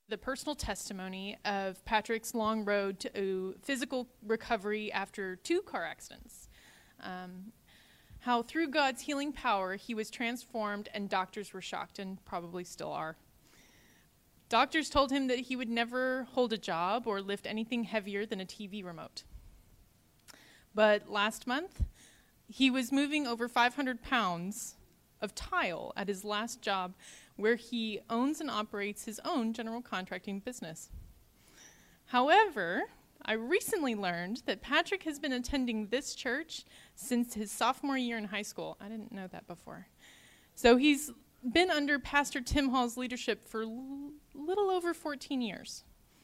The personal testimony of Patrick's long road to physical recovery after 2 car accidents. How through God's healing power, he was transformed and doctors were shocked and probably still are. Doctors told him that he would never hold a job or lift anything heavier than a TV remote. But last month, he was moving over 500 pounds of tile at his last job, where he owns and operates his own general contracting business. However, I recently learned that Patrick has been attending this church since his sophomore year in high school. I didn't know that before. So he's been under Pastor Tim Hall's leadership for a little over 14 years.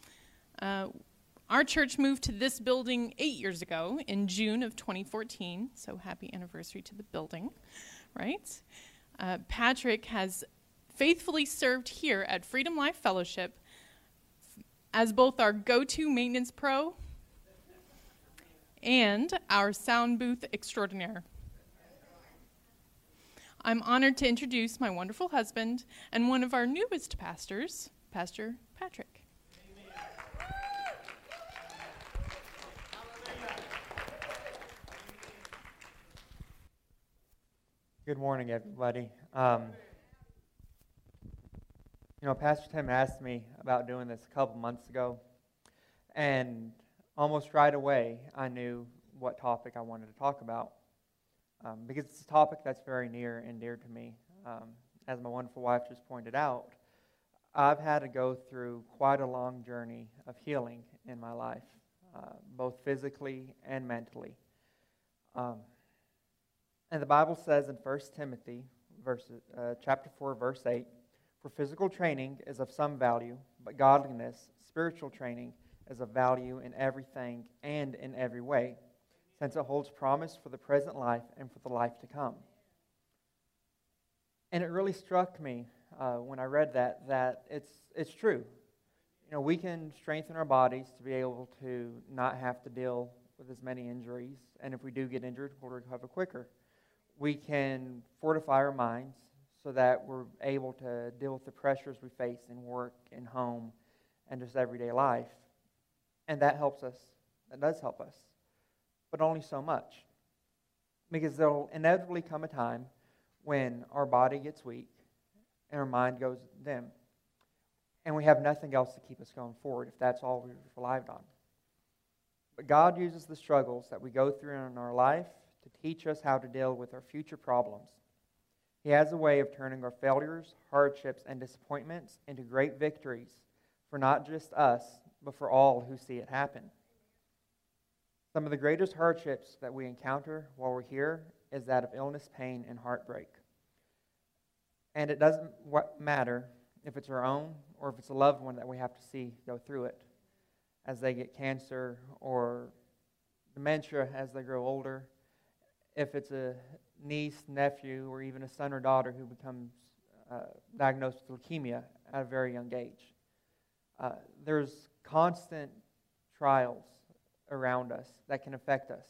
Our church moved to this building 8 years ago in June of 2014, so happy anniversary to the building, right? Patrick has faithfully served here at Freedom Life Fellowship as both our go-to maintenance pro and our sound booth extraordinaire. I'm honored to introduce my wonderful husband and one of our newest pastors, Pastor Patrick. Good morning, everybody. Pastor Tim asked me about doing this a couple months ago, and almost right away I knew what topic I wanted to talk about, because it's a topic that's very near and dear to me. As my wonderful wife just pointed out, I've had to go through quite a long journey of healing in my life, both physically and mentally. And the Bible says in 1 Timothy chapter 4, verse 8, "For physical training is of some value, but godliness, spiritual training, is of value in everything and in every way, since it holds promise for the present life and for the life to come." And it really struck me when I read that it's true. We can strengthen our bodies to be able to not have to deal with as many injuries, and if we do get injured, we'll recover quicker. We can fortify our minds so that we're able to deal with the pressures we face in work, in home, and just everyday life. And that helps us. That does help us. But only so much. Because there will inevitably come a time when our body gets weak and our mind goes dim. And we have nothing else to keep us going forward if that's all we've relied on. But God uses the struggles that we go through in our life to teach us how to deal with our future problems. He has a way of turning our failures, hardships, and disappointments into great victories for not just us, but for all who see it happen. Some of the greatest hardships that we encounter while we're here is that of illness, pain, and heartbreak. And it doesn't matter if it's our own or if it's a loved one that we have to see go through it as they get cancer or dementia as they grow older. If it's a niece, nephew, or even a son or daughter who becomes diagnosed with leukemia at a very young age. There's constant trials around us that can affect us.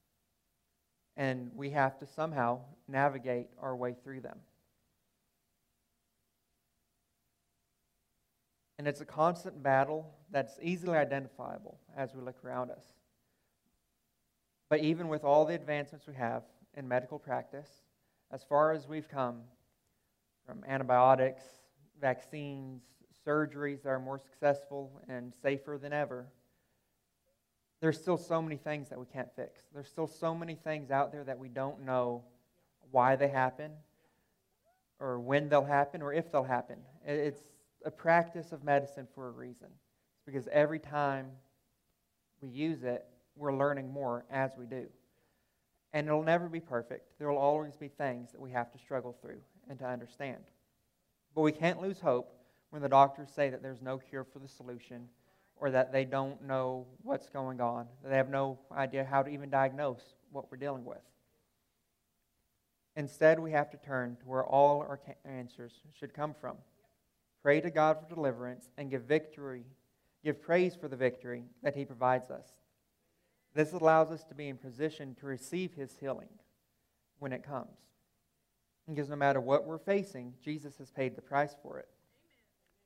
And we have to somehow navigate our way through them. And it's a constant battle that's easily identifiable as we look around us. But even with all the advancements we have in medical practice, as far as we've come from antibiotics, vaccines, surgeries that are more successful and safer than ever, there's still so many things that we can't fix. There's still so many things out there that we don't know why they happen or when they'll happen or if they'll happen. It's a practice of medicine for a reason. It's because every time we use it, we're learning more as we do. And it'll never be perfect. There will always be things that we have to struggle through and to understand. But we can't lose hope when the doctors say that there's no cure for the solution or that they don't know what's going on, that they have no idea how to even diagnose what we're dealing with. Instead, we have to turn to where all our answers should come from. Pray to God for deliverance and give praise for the victory that He provides us. This allows us to be in position to receive His healing when it comes. Because no matter what we're facing, Jesus has paid the price for it.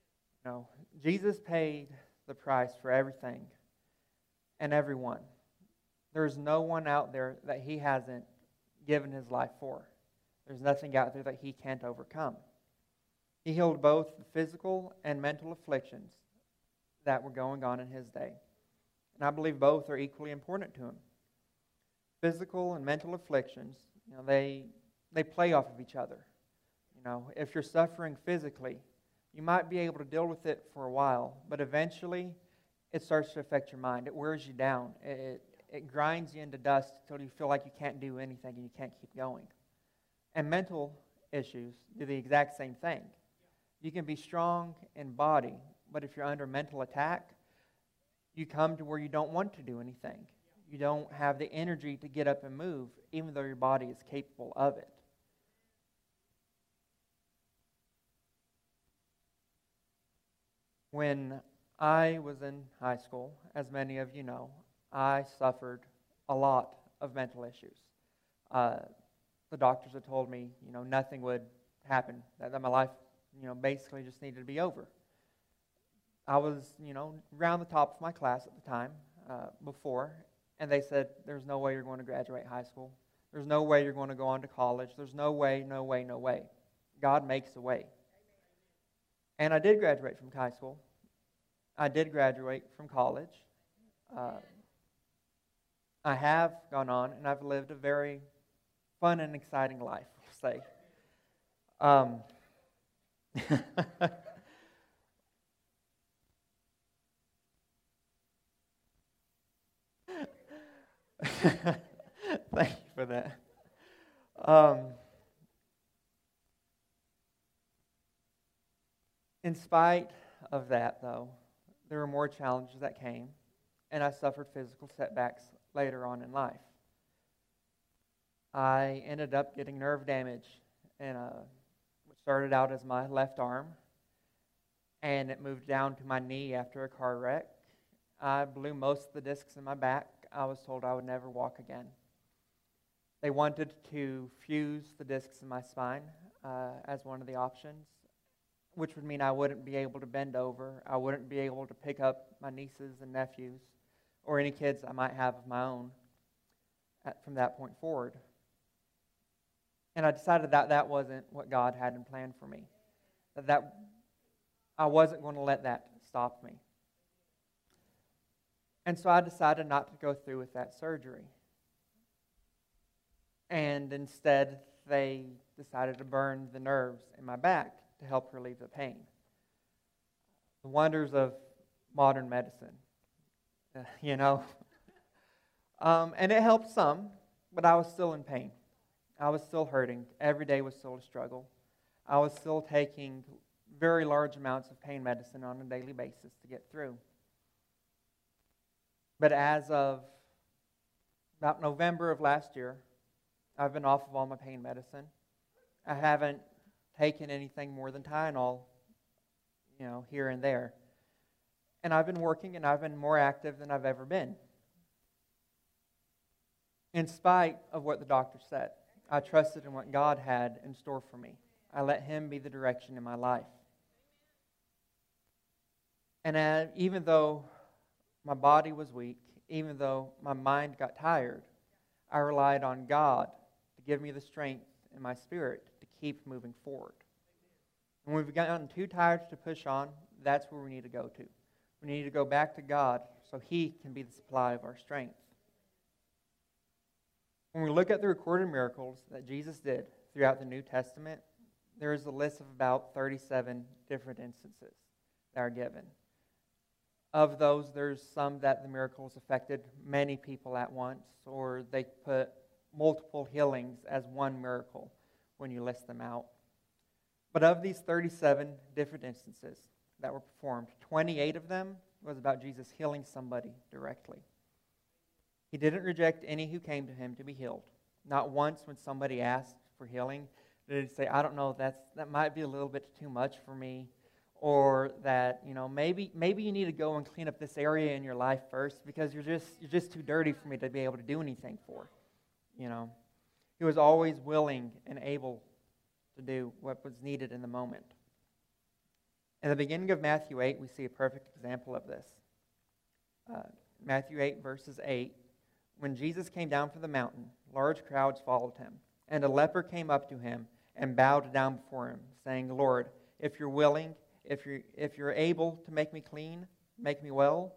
Jesus paid the price for everything and everyone. There's no one out there that he hasn't given his life for. There's nothing out there that he can't overcome. He healed both the physical and mental afflictions that were going on in his day. And I believe both are equally important to him. Physical and mental afflictions, they play off of each other. If you're suffering physically, you might be able to deal with it for a while, but eventually it starts to affect your mind. It wears you down. It grinds you into dust until you feel like you can't do anything and you can't keep going. And mental issues do the exact same thing. You can be strong in body, but if you're under mental attack, you come to where you don't want to do anything. You don't have the energy to get up and move, even though your body is capable of it. When I was in high school, as many of you know, I suffered a lot of mental issues. The doctors had told me, nothing would happen, that my life, basically just needed to be over. I was, around the top of my class at the time, before, and they said, there's no way you're going to graduate high school. There's no way you're going to go on to college. There's no way, no way, no way. God makes a way. And I did graduate from high school. I did graduate from college. I have gone on, and I've lived a very fun and exciting life, we'll say. Thank you for that. In spite of that, though, there were more challenges that came, and I suffered physical setbacks later on in life. I ended up getting nerve damage in what started out as my left arm, and it moved down to my knee after a car wreck. I blew most of the discs in my back. I was told I would never walk again. They wanted to fuse the discs in my spine as one of the options, which would mean I wouldn't be able to bend over. I wouldn't be able to pick up my nieces and nephews or any kids I might have of my own from that point forward. And I decided that that wasn't what God had in plan for me. That I wasn't going to let that stop me. And so I decided not to go through with that surgery. And instead, they decided to burn the nerves in my back to help relieve the pain. The wonders of modern medicine, and it helped some, but I was still in pain. I was still hurting. Every day was still a struggle. I was still taking very large amounts of pain medicine on a daily basis to get through. But as of about November of last year, I've been off of all my pain medicine. I haven't taken anything more than Tylenol, here and there. And I've been working, and I've been more active than I've ever been. In spite of what the doctor said, I trusted in what God had in store for me. I let Him be the direction in my life. And even though my body was weak, even though my mind got tired, I relied on God to give me the strength in my spirit to keep moving forward. When we've gotten too tired to push on, that's where we need to go to. We need to go back to God so He can be the supply of our strength. When we look at the recorded miracles that Jesus did throughout the New Testament, there is a list of about 37 different instances that are given. Of those, there's some that the miracles affected many people at once, or they put multiple healings as one miracle when you list them out. But of these 37 different instances that were performed, 28 of them was about Jesus healing somebody directly. He didn't reject any who came to Him to be healed. Not once when somebody asked for healing did He say, I don't know, that might be a little bit too much for me, or that, maybe you need to go and clean up this area in your life first because you're just too dirty for me to be able to do anything for. He was always willing and able to do what was needed in the moment. In the beginning of Matthew 8, we see a perfect example of this. Matthew 8, verses 8, when Jesus came down from the mountain, large crowds followed him, and a leper came up to him and bowed down before him, saying, Lord, if you're willing, if you're able to make me clean, make me well.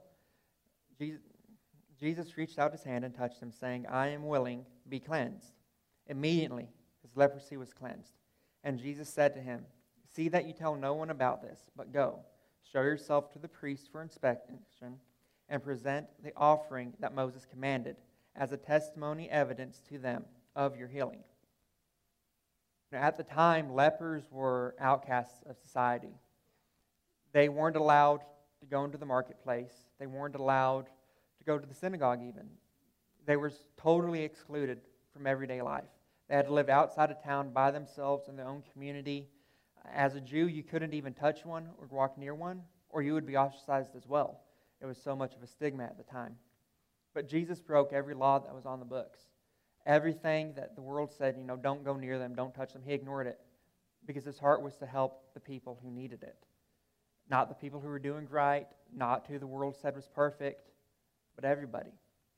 Jesus reached out his hand and touched him, saying, I am willing, be cleansed. Immediately, his leprosy was cleansed. And Jesus said to him, see that you tell no one about this, but go, show yourself to the priest for inspection, and present the offering that Moses commanded as a testimony evidence to them of your healing. Now, at the time, lepers were outcasts of society. They weren't allowed to go into the marketplace. They weren't allowed to go to the synagogue even. They were totally excluded from everyday life. They had to live outside of town by themselves in their own community. As a Jew, you couldn't even touch one or walk near one, or you would be ostracized as well. It was so much of a stigma at the time. But Jesus broke every law that was on the books. Everything that the world said, don't go near them, don't touch them, he ignored it because his heart was to help the people who needed it. Not the people who were doing right, not who the world said was perfect, but everybody.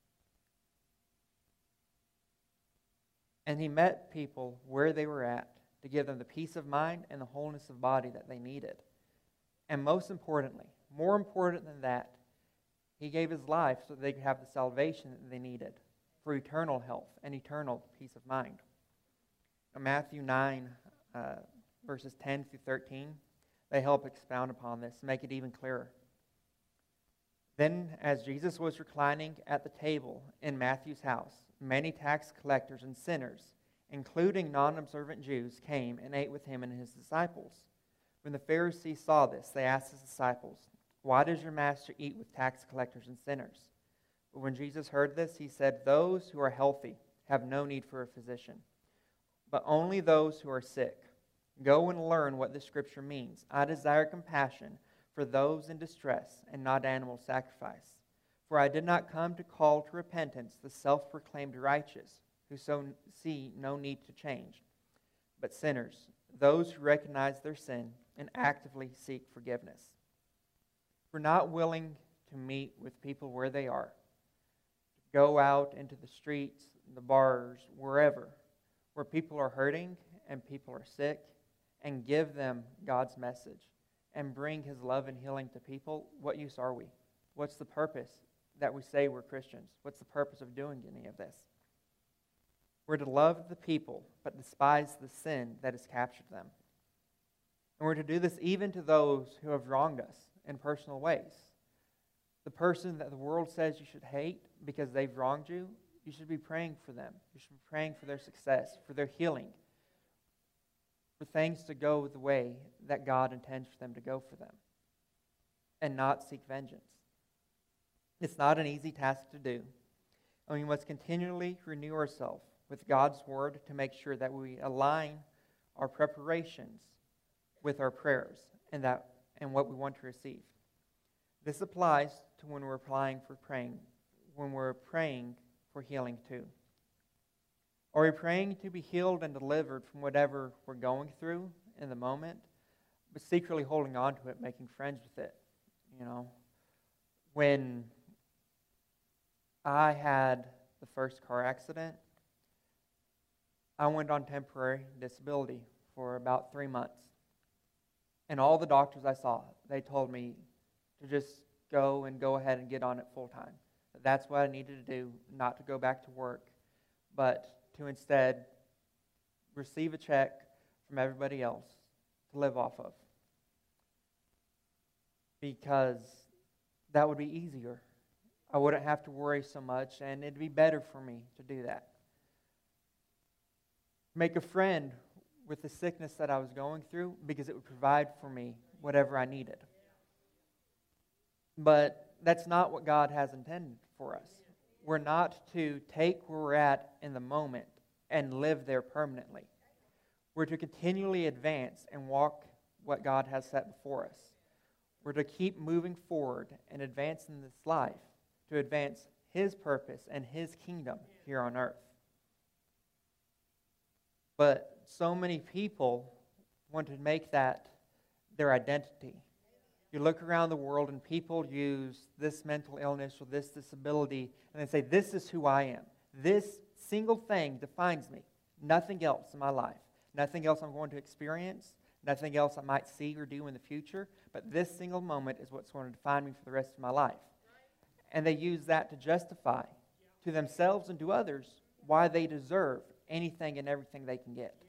And he met people where they were at to give them the peace of mind and the wholeness of body that they needed. And most importantly, more important than that, he gave his life so that they could have the salvation that they needed for eternal health and eternal peace of mind. In Matthew 9, verses 10 through 13, they help expound upon this, make it even clearer. Then, as Jesus was reclining at the table in Matthew's house, many tax collectors and sinners, including non-observant Jews, came and ate with him and his disciples. When the Pharisees saw this, they asked his disciples, why does your master eat with tax collectors and sinners? But when Jesus heard this, he said, those who are healthy have no need for a physician, but only those who are sick. Go and learn what this scripture means. I desire compassion for those in distress and not animal sacrifice. For I did not come to call to repentance the self-proclaimed righteous, who so see no need to change, but sinners, those who recognize their sin and actively seek forgiveness. We're not willing to meet with people where they are, to go out into the streets, the bars, wherever, where people are hurting and people are sick, and give them God's message and bring his love and healing to people. What use are we? What's the purpose that we say we're Christians? What's the purpose of doing any of this? We're to love the people, but despise the sin that has captured them. And we're to do this even to those who have wronged us in personal ways. The person that the world says you should hate because they've wronged you, you should be praying for them. You should be praying for their success, for their healing, for things to go the way that God intends for them to go for them, and not seek vengeance. It's not an easy task to do, and we must continually renew ourselves with God's Word to make sure that we align our preparations with our prayers and what we want to receive. This applies to when we're praying for healing too. Are we praying to be healed and delivered from whatever we're going through in the moment, but secretly holding on to it, making friends with it? When I had the first car accident, I went on temporary disability for about 3 months. And all the doctors I saw, they told me to just go ahead and get on it full time. That's what I needed to do, not to go back to work, but to instead receive a check from everybody else to live off of. Because that would be easier. I wouldn't have to worry so much, and it'd be better for me to do that. Make a friend with the sickness that I was going through, because it would provide for me whatever I needed. But that's not what God has intended for us. We're not to take where we're at in the moment and live there permanently. We're to continually advance and walk what God has set before us. We're to keep moving forward and advance in this life to advance His purpose and His kingdom here on earth. But so many people want to make that their identity. You look around the world and people use this mental illness or this disability and they say, this is who I am. This single thing defines me. Nothing else in my life. Nothing else I'm going to experience. Nothing else I might see or do in the future. But this single moment is what's going to define me for the rest of my life. And they use that to justify to themselves and to others why they deserve anything and everything they can get.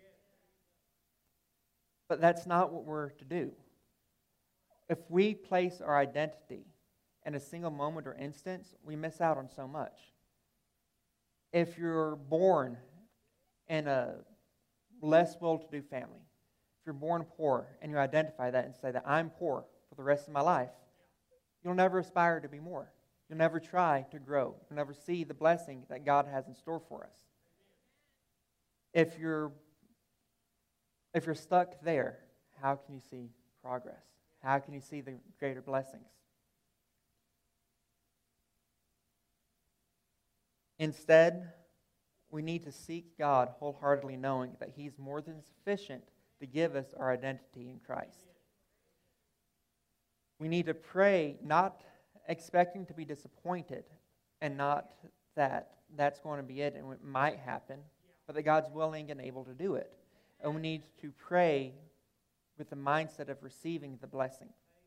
But that's not what we're to do. If we place our identity in a single moment or instance, we miss out on so much. If you're born in a less well-to-do family, if you're born poor and you identify that and say that I'm poor for the rest of my life, you'll never aspire to be more. You'll never try to grow. You'll never see the blessing that God has in store for us. If you're stuck there, how can you see progress? How can you see the greater blessings? Instead, we need to seek God wholeheartedly, knowing that He's more than sufficient to give us our identity in Christ. We need to pray, not expecting to be disappointed, and not that that's going to be it and it might happen, but that God's willing and able to do it. And we need to pray with the mindset of receiving the blessing.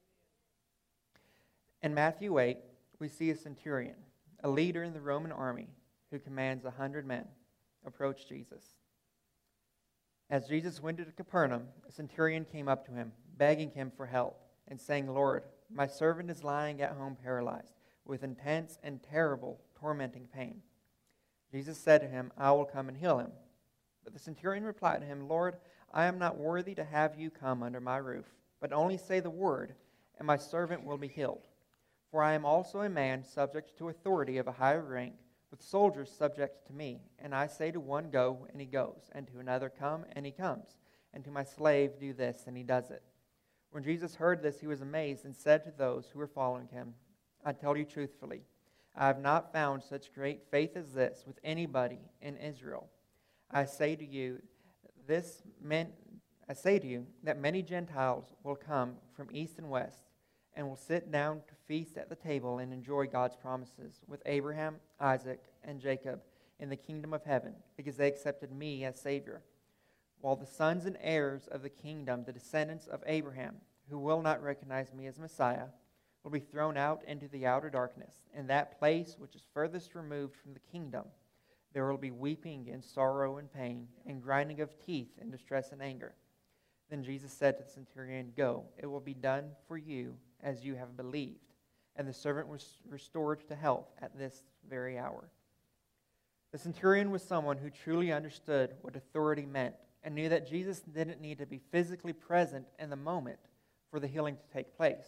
In Matthew 8, we see a centurion, a leader in the Roman army who commands 100 men, approach Jesus. As Jesus went to Capernaum, a centurion came up to him, begging him for help, and saying, Lord, my servant is lying at home paralyzed, with intense and terrible tormenting pain. Jesus said to him, I will come and heal him. But the centurion replied to him, Lord, I am not worthy to have you come under my roof, but only say the word, and my servant will be healed. For I am also a man subject to authority of a higher rank, with soldiers subject to me. And I say to one, go, and he goes, and to another, come, and he comes, and to my slave, do this, and he does it. When Jesus heard this, he was amazed and said to those who were following him, I tell you truthfully, I have not found such great faith as this with anybody in Israel. I say to you that many Gentiles will come from east and west and will sit down to feast at the table and enjoy God's promises with Abraham, Isaac, and Jacob in the kingdom of heaven, because they accepted me as Savior. While the sons and heirs of the kingdom, the descendants of Abraham, who will not recognize me as Messiah, will be thrown out into the outer darkness. In that place which is furthest removed from the kingdom, there will be weeping and sorrow and pain, and grinding of teeth and distress and anger. Then Jesus said to the centurion, Go, it will be done for you as you have believed. And the servant was restored to health at this very hour. The centurion was someone who truly understood what authority meant and knew that Jesus didn't need to be physically present in the moment for the healing to take place.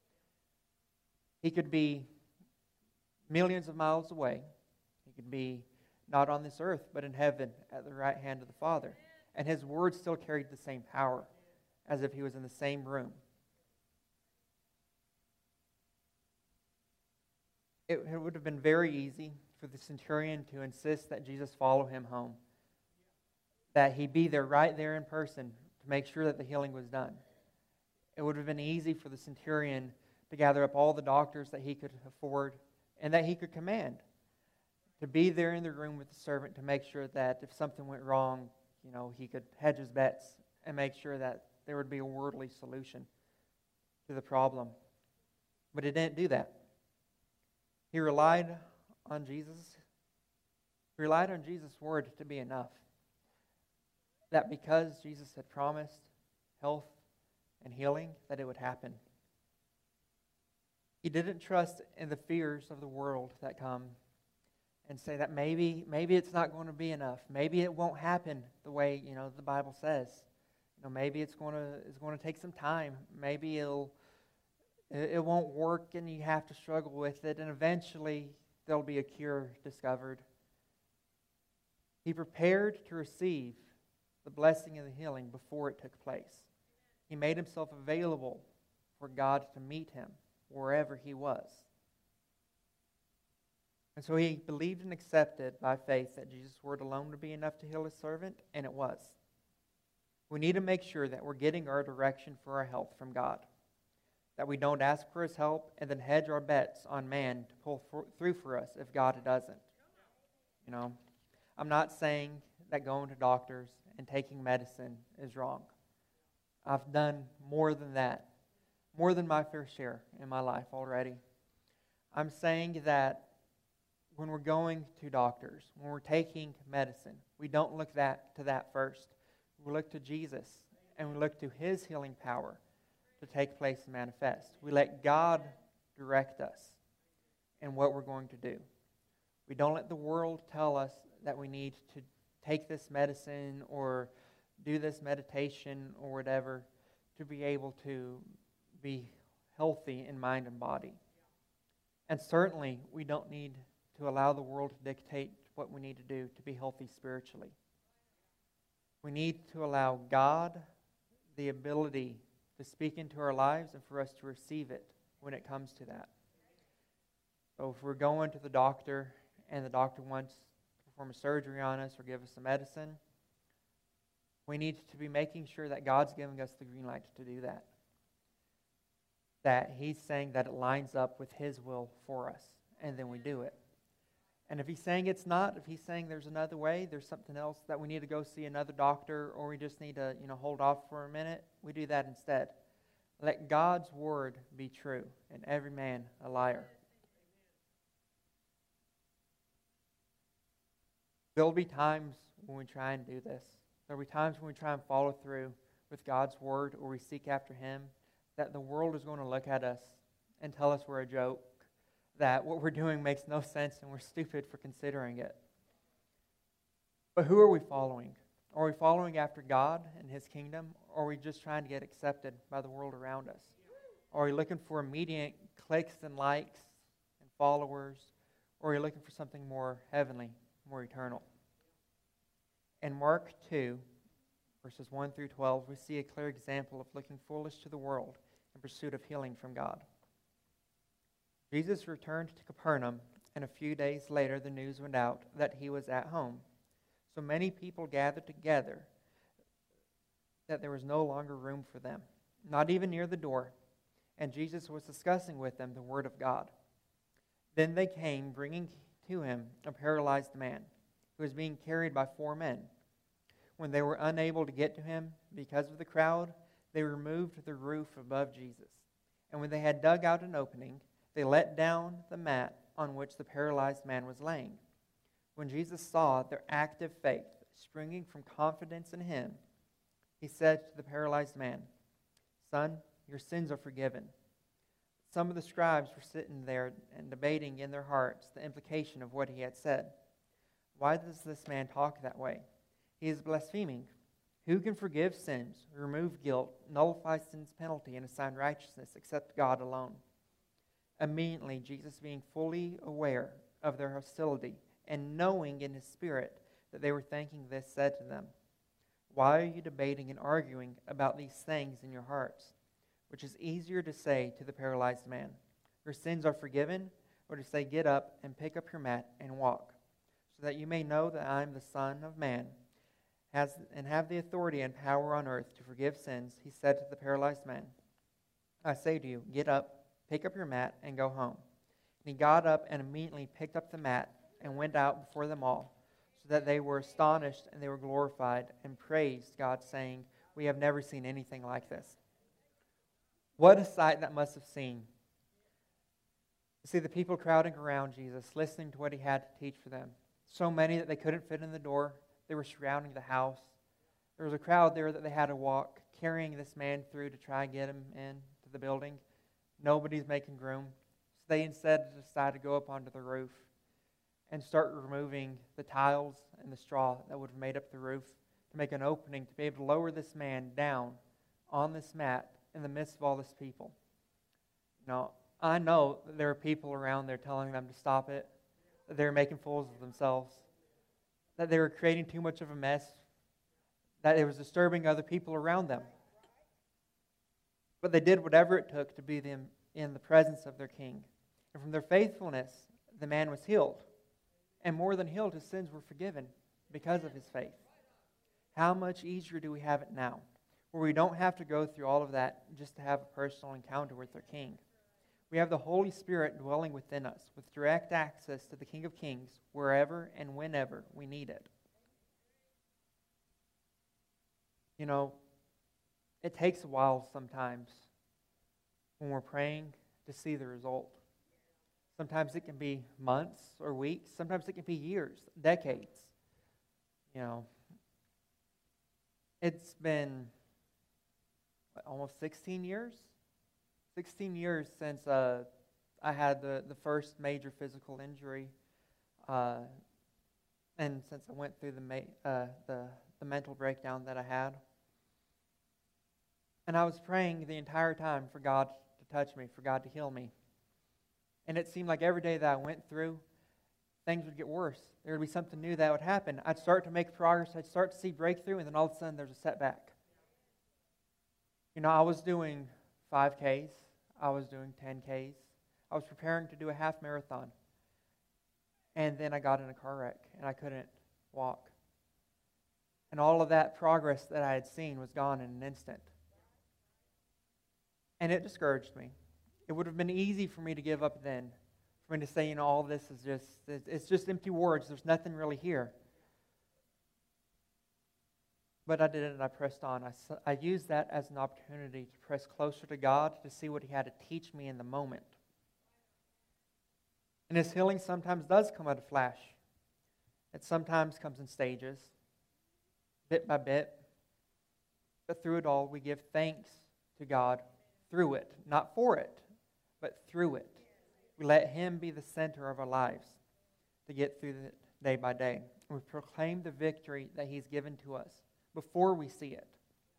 He could be millions of miles away. He could be not on this earth, but in heaven at the right hand of the Father. And his words still carried the same power as if he was in the same room. It would have been very easy for the centurion to insist that Jesus follow him home, that he be there right there in person to make sure that the healing was done. It would have been easy for the centurion to gather up all the doctors that he could afford and that he could command, to be there in the room with the servant to make sure that if something went wrong, he could hedge his bets and make sure that there would be a worldly solution to the problem. But he didn't do that. He relied on Jesus. He relied on Jesus' word to be enough. That because Jesus had promised health and healing, that it would happen. He didn't trust in the fears of the world that come and say that maybe it's not going to be enough. Maybe it won't happen the way the Bible says. Maybe it's going to take some time. Maybe it won't work, and you have to struggle with it, and eventually there'll be a cure discovered. He prepared to receive the blessing and the healing before it took place. He made himself available for God to meet him wherever he was. And so he believed and accepted by faith that Jesus' word alone would be enough to heal his servant, and it was. We need to make sure that we're getting our direction for our health from God. that we don't ask for his help and then hedge our bets on man to pull through for us if God doesn't. You know, I'm not saying that going to doctors and taking medicine is wrong. I've done more than that, more than my fair share in my life already. I'm saying that when we're going to doctors, when we're taking medicine, we don't look to that first. We look to Jesus, and we look to his healing power to take place and manifest. We let God direct us in what we're going to do. We don't let the world tell us that we need to take this medicine or do this meditation or whatever to be able to be healthy in mind and body. And certainly, we don't need to allow the world to dictate what we need to do to be healthy spiritually. We need to allow God the ability to speak into our lives and for us to receive it when it comes to that. So if we're going to the doctor and the doctor wants to perform a surgery on us or give us some medicine, we need to be making sure that God's giving us the green light to do that. That he's saying that it lines up with his will for us, and then we do it. And if he's saying it's not, if he's saying there's another way, there's something else that we need to go see another doctor, or we just need to, hold off for a minute, we do that instead. Let God's word be true, and every man a liar. There'll be times when we try and do this. There'll be times when we try and follow through with God's word, or we seek after him, that the world is going to look at us and tell us we're a joke, that what we're doing makes no sense and we're stupid for considering it. But who are we following? Are we following after God and his kingdom, or are we just trying to get accepted by the world around us? Are we looking for immediate clicks and likes and followers, or are we looking for something more heavenly, more eternal? In Mark 2, verses 1 through 12, we see a clear example of looking foolish to the world in pursuit of healing from God. Jesus returned to Capernaum, and a few days later the news went out that he was at home. So many people gathered together that there was no longer room for them, not even near the door, and Jesus was discussing with them the word of God. Then they came, bringing to him a paralyzed man who was being carried by 4 men. When they were unable to get to him because of the crowd, they removed the roof above Jesus. And when they had dug out an opening, they let down the mat on which the paralyzed man was laying. When Jesus saw their active faith springing from confidence in him, he said to the paralyzed man, "Son, your sins are forgiven." Some of the scribes were sitting there and debating in their hearts the implication of what he had said. "Why does this man talk that way? He is blaspheming. Who can forgive sins, remove guilt, nullify sin's penalty, and assign righteousness except God alone?" Immediately, Jesus, being fully aware of their hostility and knowing in his spirit that they were thinking this, said to them, "Why are you debating and arguing about these things in your hearts? Which is easier to say to the paralyzed man, 'Your sins are forgiven,' or to say, 'Get up and pick up your mat and walk'? So that you may know that I am the Son of Man, and have the authority and power on earth to forgive sins," he said to the paralyzed man, "I say to you, get up, pick up your mat, and go home." And he got up and immediately picked up the mat and went out before them all, so that they were astonished and they were glorified and praised God, saying, "We have never seen anything like this." What a sight that must have seemed. You see the people crowding around Jesus, listening to what he had to teach for them. So many that they couldn't fit in the door. They were surrounding the house. There was a crowd there that they had to walk, carrying this man through to try and get him into the building. Nobody's making room. So they instead decided to go up onto the roof and start removing the tiles and the straw that would have made up the roof to make an opening to be able to lower this man down on this mat in the midst of all this people. Now, I know that there are people around there telling them to stop it, that they're making fools of themselves, that they were creating too much of a mess, that it was disturbing other people around them. But they did whatever it took to be them in the presence of their king. And from their faithfulness, the man was healed. And more than healed, his sins were forgiven because of his faith. How much easier do we have it now? where we don't have to go through all of that just to have a personal encounter with our King. We have the Holy Spirit dwelling within us with direct access to the King of Kings wherever and whenever we need it. You know, it takes a while sometimes when we're praying to see the result. Sometimes it can be months or weeks. Sometimes it can be years, decades. You know, it's been almost 16 years? 16 years since I had the first major physical injury, and since I went through the mental breakdown that I had. And I was praying the entire time for God to touch me, for God to heal me. And it seemed like every day that I went through, things would get worse. There would be something new that would happen. I'd start to make progress. I'd start to see breakthrough, and then all of a sudden there's a setback. You know, I was doing 5Ks. I was doing 10Ks. I was preparing to do a half marathon. And then I got in a car wreck, and I couldn't walk. And all of that progress that I had seen was gone in an instant. And it discouraged me. It would have been easy for me to give up then, for me to say, you know, all this is it's just empty words. There's nothing really here. But I didn't, and I pressed on. I used that as an opportunity to press closer to God, to see what He had to teach me in the moment. And His healing sometimes does come at a flash. It sometimes comes in stages, bit by bit. But through it all, we give thanks to God through it, not for it, but through it. We let Him be the center of our lives to get through it day by day. We proclaim the victory that He's given to us before we see it.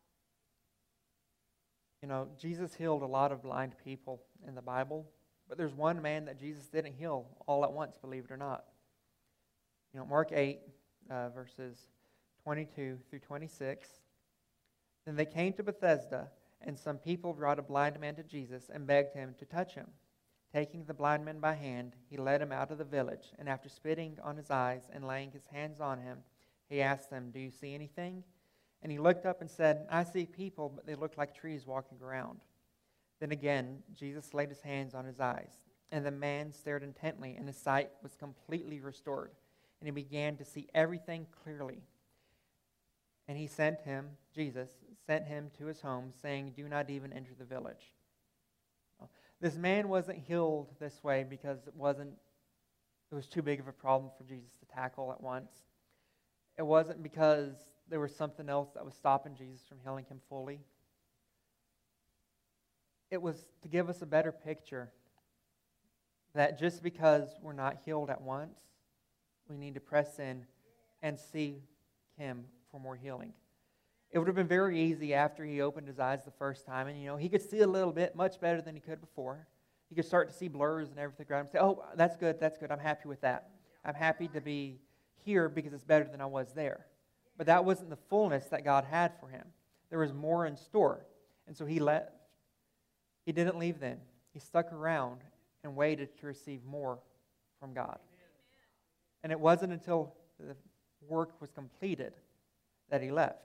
You know, Jesus healed a lot of blind people in the Bible, but there's one man that Jesus didn't heal all at once, believe it or not. You know, Mark 8, verses 22 through 26. Then they came to Bethesda, and some people brought a blind man to Jesus and begged Him to touch him. Taking the blind man by hand, He led him out of the village, and after spitting on his eyes and laying His hands on him, He asked them, "Do you see anything?" And he looked up and said, "I see people, but they look like trees walking around." Then again, Jesus laid His hands on his eyes, and the man stared intently, and his sight was completely restored, and he began to see everything clearly. And He sent him, Jesus, sent him to his home, saying, "Do not even enter the village." This man wasn't healed this way because it was too big of a problem for Jesus to tackle at once. It wasn't because there was something else that was stopping Jesus from healing him fully. It was to give us a better picture that just because we're not healed at once, we need to press in and see Him for more healing. It would have been very easy after he opened his eyes the first time, and he could see a little bit, much better than he could before. He could start to see blurs and everything around him and say, "Oh, that's good, I'm happy with that. I'm happy to be here because it's better than I was there." But that wasn't the fullness that God had for him. There was more in store. And so he left. He didn't leave then. He stuck around and waited to receive more from God. And it wasn't until the work was completed that he left.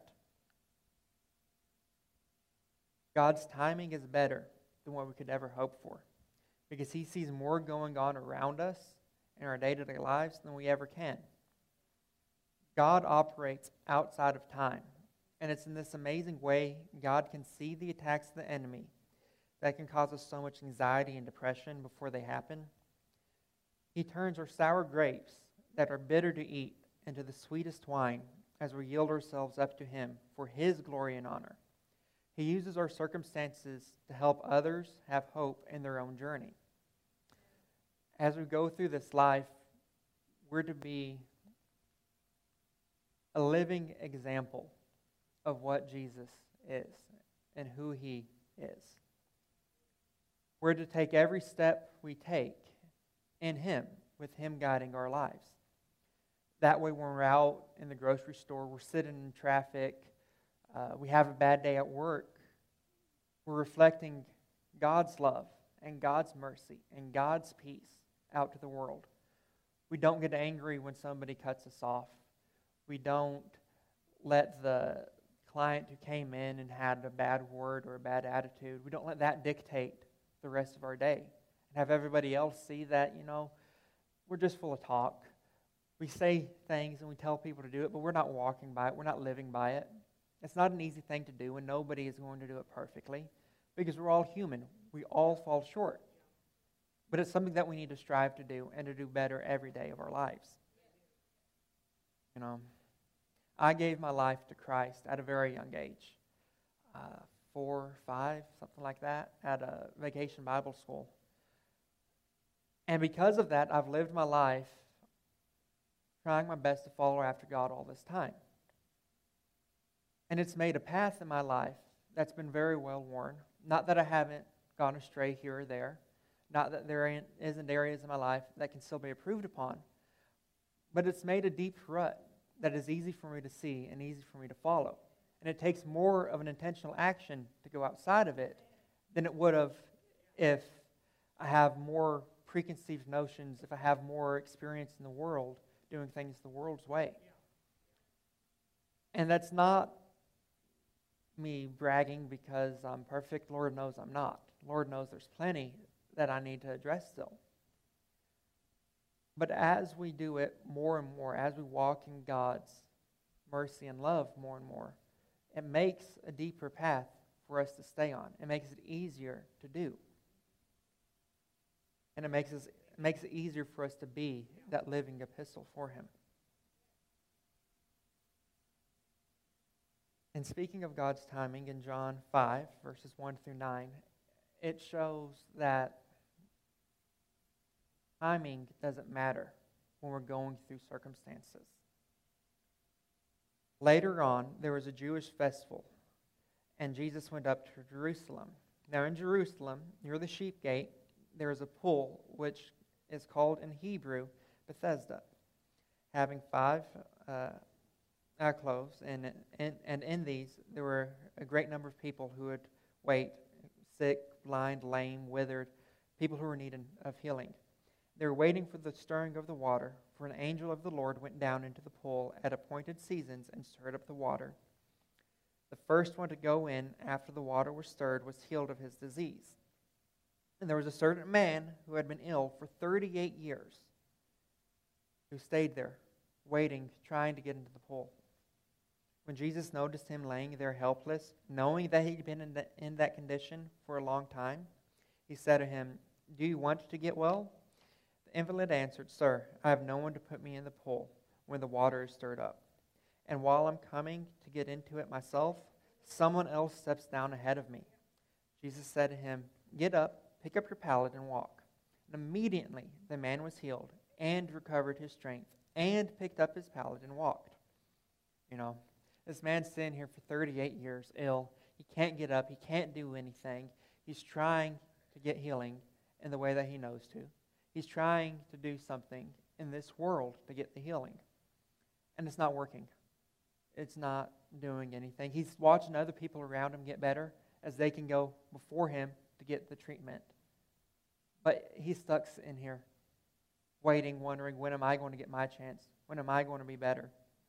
God's timing is better than what we could ever hope for, because He sees more going on around us in our day-to-day lives than we ever can. God operates outside of time, and it's in this amazing way God can see the attacks of the enemy that can cause us so much anxiety and depression before they happen. He turns our sour grapes that are bitter to eat into the sweetest wine as we yield ourselves up to Him for His glory and honor. He uses our circumstances to help others have hope in their own journey. As we go through this life, we're to be a living example of what Jesus is and who He is. We're to take every step we take in Him, with Him guiding our lives. That way, when we're out in the grocery store, we're sitting in traffic, we have a bad day at work, we're reflecting God's love and God's mercy and God's peace out to the world. We don't get angry when somebody cuts us off. We don't let the client who came in and had a bad word or a bad attitude. We don't let that dictate the rest of our day. And have everybody else see that, we're just full of talk. We say things and we tell people to do it, but we're not walking by it. We're not living by it. It's not an easy thing to do, and nobody is going to do it perfectly because we're all human. We all fall short. But it's something that we need to strive to do and to do better every day of our lives. I gave my life to Christ at a very young age, 4, 5, something like that, at a vacation Bible school. And because of that, I've lived my life trying my best to follow after God all this time. And it's made a path in my life that's been very well worn. Not that I haven't gone astray here or there. Not that there isn't areas in my life that can still be improved upon. But it's made a deep rut that is easy for me to see and easy for me to follow. And it takes more of an intentional action to go outside of it than it would have if I have more preconceived notions, if I have more experience in the world doing things the world's way. And that's not me bragging because I'm perfect. Lord knows I'm not. Lord knows there's plenty that I need to address still. But as we do it more and more, as we walk in God's mercy and love more and more, it makes a deeper path for us to stay on. It makes it easier to do. And it makes it easier for us to be that living epistle for Him. And speaking of God's timing, in John 5, verses 1 through 9, it shows that timing doesn't matter when we're going through circumstances. Later on, there was a Jewish festival, and Jesus went up to Jerusalem. Now in Jerusalem, near the sheep gate, there is a pool, which is called in Hebrew Bethesda, having 5 alcoves, and in these there were a great number of people who would wait, sick, blind, lame, withered, people who were in need of healing. They were waiting for the stirring of the water, for an angel of the Lord went down into the pool at appointed seasons and stirred up the water. The first one to go in after the water was stirred was healed of his disease. And there was a certain man who had been ill for 38 years, who stayed there, waiting, trying to get into the pool. When Jesus noticed him laying there helpless, knowing that he'd been in that condition for a long time, he said to him, "Do you want to get well?" The invalid answered, "Sir, I have no one to put me in the pool when the water is stirred up. And while I'm coming to get into it myself, someone else steps down ahead of me." Jesus said to him, "Get up, pick up your pallet, and walk." And immediately the man was healed and recovered his strength and picked up his pallet and walked. This man's sitting here for 38 years, ill. He can't get up. He can't do anything. He's trying to get healing in the way that he knows to. He's trying to do something in this world to get the healing. And it's not working. It's not doing anything. He's watching other people around him get better as they can go before him to get the treatment. But he's stuck in here, waiting, wondering, when am I going to get my chance? When am I going to be better?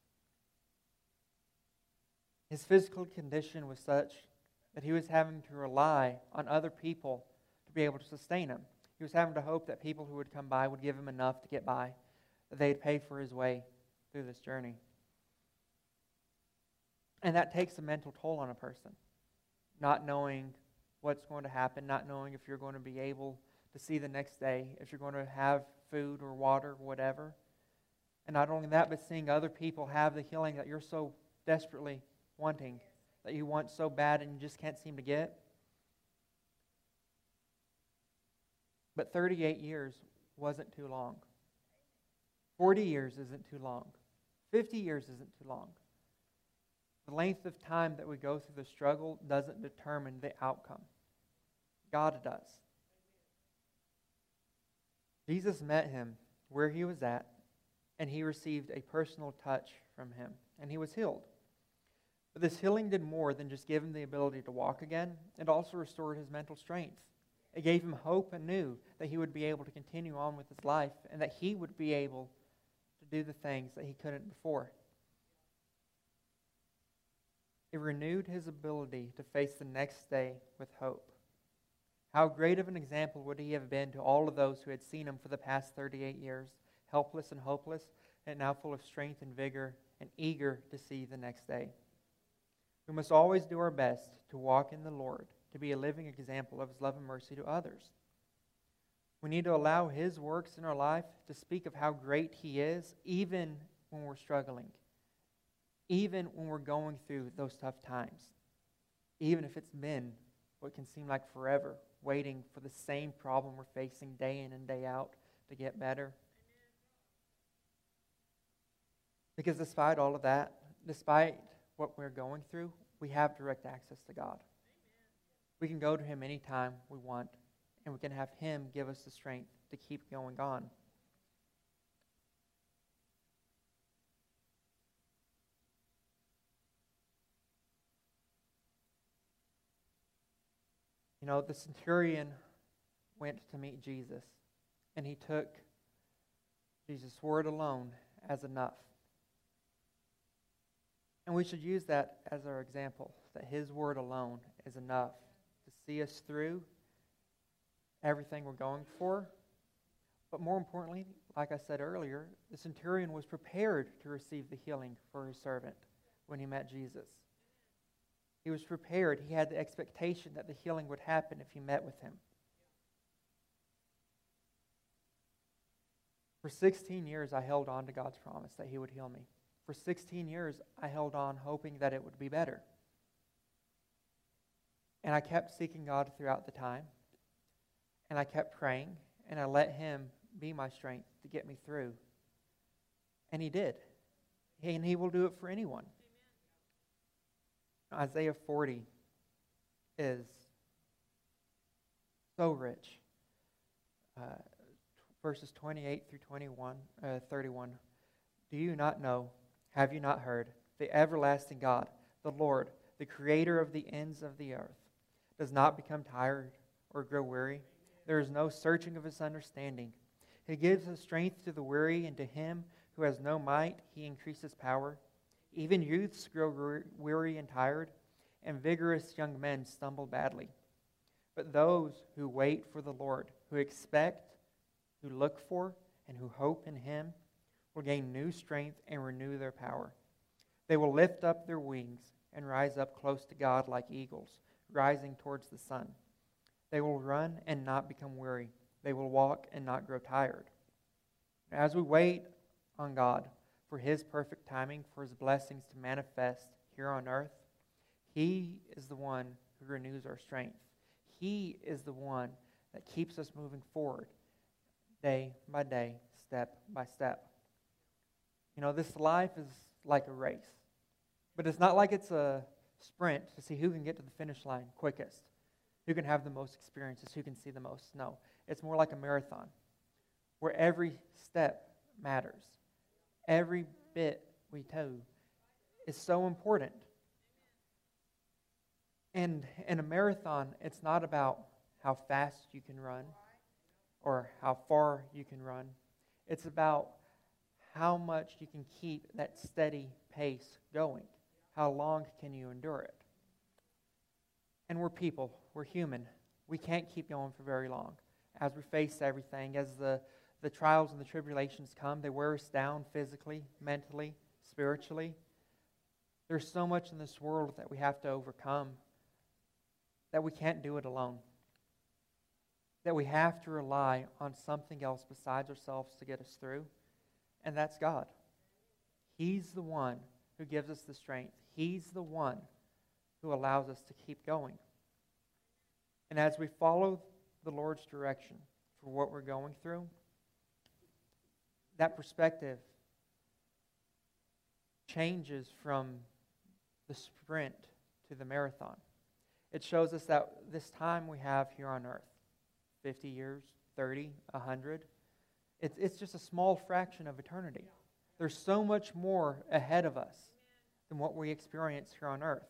His physical condition was such that he was having to rely on other people to be able to sustain him. He was having to hope that people who would come by would give him enough to get by, that they'd pay for his way through this journey. And that takes a mental toll on a person, not knowing what's going to happen, not knowing if you're going to be able to see the next day, if you're going to have food or water or whatever. And not only that, but seeing other people have the healing that you're so desperately wanting, that you want so bad and you just can't seem to get. But 38 years wasn't too long. 40 years isn't too long. 50 years isn't too long. The length of time that we go through the struggle doesn't determine the outcome. God does. Jesus met him where he was at, and he received a personal touch from him, and he was healed. But this healing did more than just give him the ability to walk again. It also restored his mental strength. It gave him hope anew that he would be able to continue on with his life and that he would be able to do the things that he couldn't before. It renewed his ability to face the next day with hope. How great of an example would he have been to all of those who had seen him for the past 38 years, helpless and hopeless, and now full of strength and vigor and eager to see the next day. We must always do our best to walk in the Lord, to be a living example of his love and mercy to others. We need to allow his works in our life to speak of how great he is, even when we're struggling, even when we're going through those tough times, even if it's been what can seem like forever, waiting for the same problem we're facing day in and day out to get better. Because despite all of that, despite what we're going through, we have direct access to God. We can go to him anytime we want, and we can have him give us the strength to keep going on. You know, the centurion went to meet Jesus, and he took Jesus' word alone as enough. And we should use that as our example, that his word alone is enough to see us through everything we're going for. But more importantly, like I said earlier, the centurion was prepared to receive the healing for his servant when he met Jesus. He was prepared. He had the expectation that the healing would happen if he met with him. For 16 years, I held on to God's promise that he would heal me. For 16 years, I held on hoping that it would be better. And I kept seeking God throughout the time. And I kept praying, and I let him be my strength to get me through. And he did. And he will do it for anyone. Isaiah 40 is so rich. Verses 28 through 31. Do you not know? Have you not heard? The everlasting God, the Lord, the creator of the ends of the earth, does not become tired or grow weary. There is no searching of his understanding. He gives his strength to the weary, and to him who has no might, he increases power. Even youths grow weary and tired, and vigorous young men stumble badly. But those who wait for the Lord, who expect, who look for, and who hope in him, will gain new strength and renew their power. They will lift up their wings and rise up close to God like eagles, rising towards the sun. They will run and not become weary. They will walk and not grow tired. As we wait on God for his perfect timing, for his blessings to manifest here on earth, he is the one who renews our strength. He is the one that keeps us moving forward day by day, step by step. You know, this life is like a race. But it's not like it's a sprint to see who can get to the finish line quickest, who can have the most experiences, who can see the most. No, it's more like a marathon where every step matters. Every bit we do is so important. And in a marathon, it's not about how fast you can run or how far you can run. It's about how much you can keep that steady pace going. How long can you endure it? And we're people. We're human. We can't keep going for very long. As we face everything, as the trials and the tribulations come, they wear us down physically, mentally, spiritually. There's so much in this world that we have to overcome that we can't do it alone. That we have to rely on something else besides ourselves to get us through. And that's God. He's the one who gives us the strength. He's the one who allows us to keep going. And as we follow the Lord's direction for what we're going through, that perspective changes from the sprint to the marathon. It shows us that this time we have here on earth, 50 years, 30, 100, it's just a small fraction of eternity. There's so much more ahead of us than what we experience here on earth.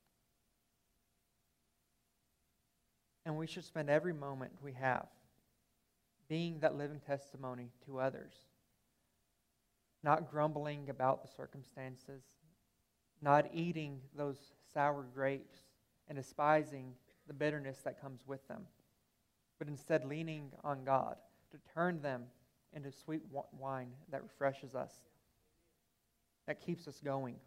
And we should spend every moment we have being that living testimony to others. Not grumbling about the circumstances, not eating those sour grapes and despising the bitterness that comes with them, but instead leaning on God to turn them into sweet wine that refreshes us, that keeps us going.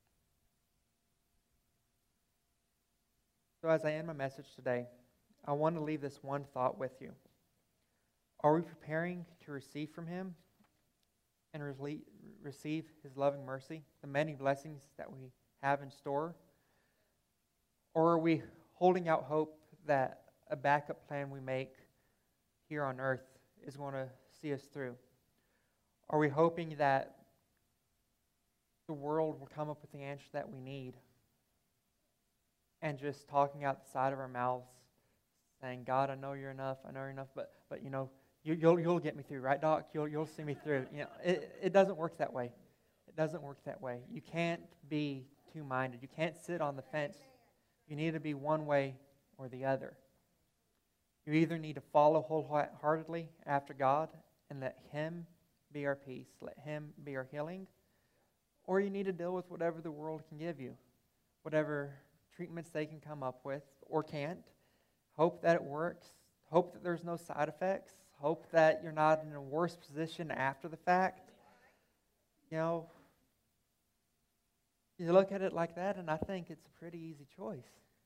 So as I end my message today, I want to leave this one thought with you. Are we preparing to receive from Him and receive His loving mercy, the many blessings that we have in store? Or are we holding out hope that a backup plan we make here on earth is going to see us through? Are we hoping that the world will come up with the answer that we need, and just talking out the side of our mouths, saying, God, I know you're enough, but you'll get me through, right, Doc? You'll see me through. It doesn't work that way. It doesn't work that way. You can't be two-minded. You can't sit on the fence. You need to be one way or the other. You either need to follow wholeheartedly after God and let Him be our peace, let Him be our healing, or you need to deal with whatever the world can give you, whatever treatments they can come up with or can't. Hope that it works. Hope that there's no side effects. Hope that you're not in a worse position after the fact. You look at it like that, and I think it's a pretty easy choice.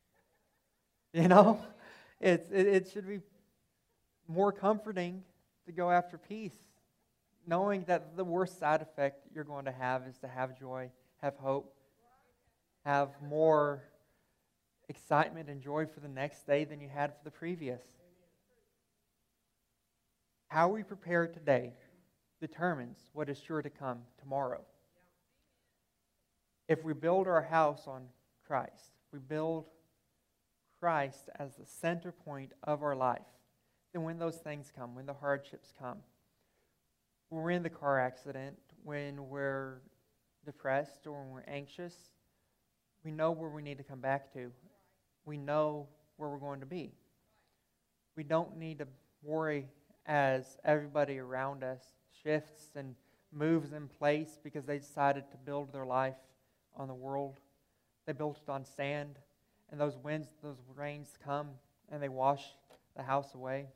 It should be more comforting to go after peace, knowing that the worst side effect you're going to have is to have joy, have hope, have more excitement and joy for the next day than you had for the previous. How we prepare today determines what is sure to come tomorrow. If we build our house on Christ, we build Christ as the center point of our life, then when those things come, when the hardships come, when we're in the car accident, when we're depressed or when we're anxious, we know where we need to come back to. We know where we're going to be. We don't need to worry as everybody around us shifts and moves in place because they decided to build their life on the world. They built it on sand, and those winds, those rains come, and they wash the house away.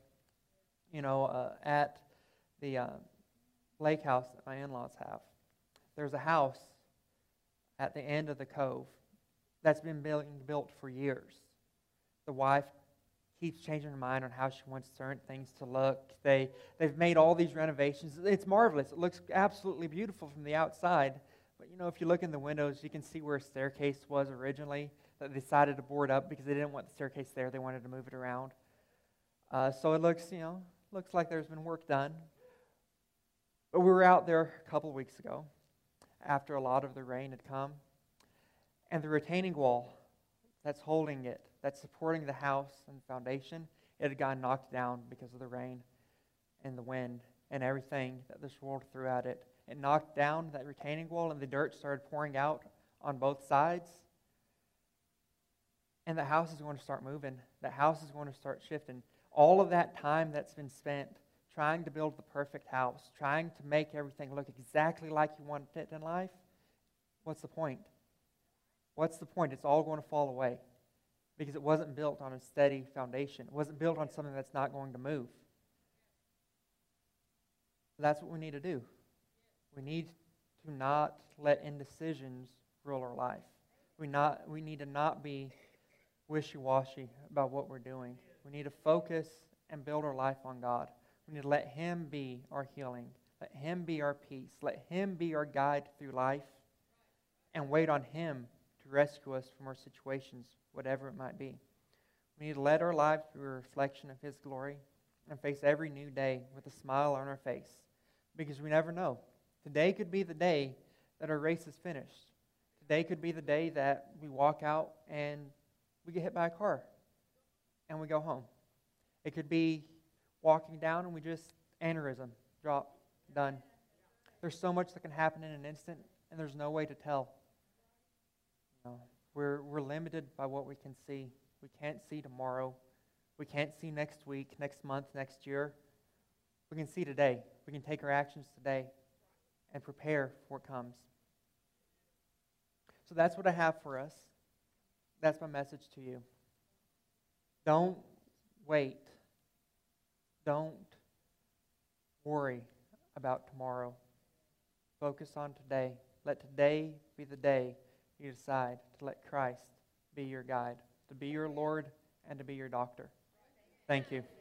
At the lake house that my in-laws have, there's a house at the end of the cove that's been being built for years. The wife keeps changing her mind on how she wants certain things to look. They've made all these renovations. It's marvelous. It looks absolutely beautiful from the outside. But if you look in the windows, you can see where a staircase was originally that they decided to board up because they didn't want the staircase there. They wanted to move it around. So it looks like there's been work done. But we were out there a couple of weeks ago after a lot of the rain had come. And the retaining wall that's holding it, that's supporting the house and the foundation, it had gotten knocked down because of the rain and the wind and everything that this world threw at it. It knocked down that retaining wall, and the dirt started pouring out on both sides. And the house is going to start moving. The house is going to start shifting. All of that time that's been spent trying to build the perfect house, trying to make everything look exactly like you want it in life, what's the point? What's the point? It's all going to fall away because it wasn't built on a steady foundation. It wasn't built on something that's not going to move. That's what we need to do. We need to not let indecisions rule our life. We need to not be wishy-washy about what we're doing. We need to focus and build our life on God. We need to let Him be our healing. Let Him be our peace. Let Him be our guide through life. And wait on Him to rescue us from our situations, whatever it might be. We need to let our lives be a reflection of His glory and face every new day with a smile on our face, because we never know. Today could be the day that our race is finished. Today could be the day that we walk out and we get hit by a car and we go home. It could be walking down and we just aneurysm, drop, done. There's so much that can happen in an instant, and there's no way to tell. We're limited by what we can see. We can't see tomorrow. We can't see next week, next month, next year. We can see today. We can take our actions today and prepare for what comes. So that's what I have for us. That's my message to you. Don't wait. Don't worry about tomorrow. Focus on today. Let today be the day you decide to let Christ be your guide, to be your Lord, and to be your doctor. Thank you.